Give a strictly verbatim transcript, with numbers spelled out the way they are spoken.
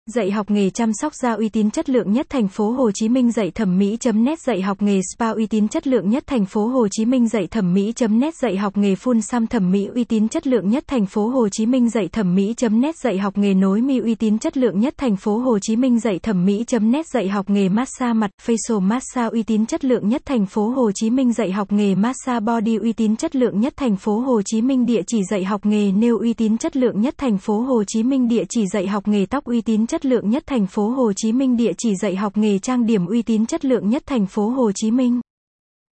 Dạy học nghề chăm sóc da uy tín chất lượng nhất thành phố Hồ Chí Minh. Dạy thẩm mỹ chấm net. Dạy học nghề spa uy tín chất lượng nhất thành phố Hồ Chí Minh. Dạy thẩm mỹ chấm net. Dạy học nghề phun xăm thẩm mỹ uy tín chất lượng nhất thành phố Hồ Chí Minh. Dạy thẩm mỹ chấm net. Dạy học nghề nối mi uy tín chất lượng nhất thành phố Hồ Chí Minh. Dạy thẩm mỹ chấm net. Dạy học nghề massage mặt facial massage uy tín chất lượng nhất thành phố Hồ Chí Minh. Dạy học nghề massage body uy tín chất lượng nhất thành phố Hồ Chí Minh. Địa chỉ dạy học nghề nail uy tín chất lượng nhất thành phố Hồ Chí Minh. Địa chỉ dạy học nghề tóc uy tín chất lượng nhất thành phố Hồ Chí Minh. Địa chỉ dạy học nghề trang điểm uy tín chất lượng nhất thành phố Hồ Chí Minh.